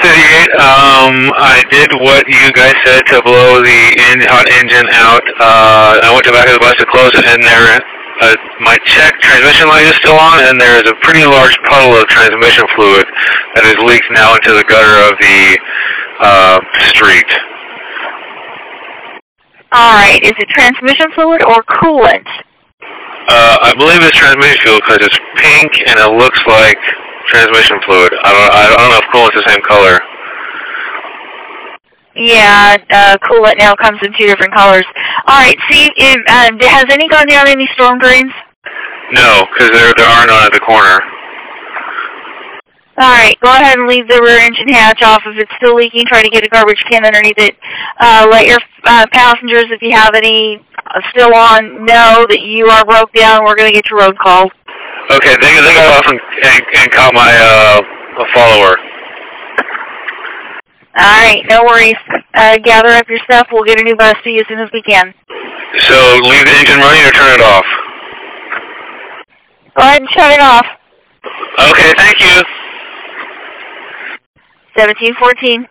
58. I did what you guys said to blow the hot engine out. I went to the back of the bus to close it, and my check transmission light is still on, and there is a pretty large puddle of transmission fluid that has leaked now into the gutter of the street. Alright, is it transmission fluid or coolant? I believe it's transmission fluid because it's pink and it looks like transmission fluid. I don't know if coolant's the same color. Yeah, coolant now comes in 2 different colors. Alright, see, has any gone down any storm drains? No, because there are none at the corner. Alright, go ahead and leave the rear engine hatch off. If it's still leaking, try to get a garbage can underneath it. Let your passengers, if you have any still on, know that you are broke down. We're going to get your road called. Okay, they got off and caught my follower. Alright, no worries. Gather up your stuff. We'll get a new bus to you as soon as we can. So, leave the engine running or turn it off? Go ahead and shut it off. Okay, thank you. 1714.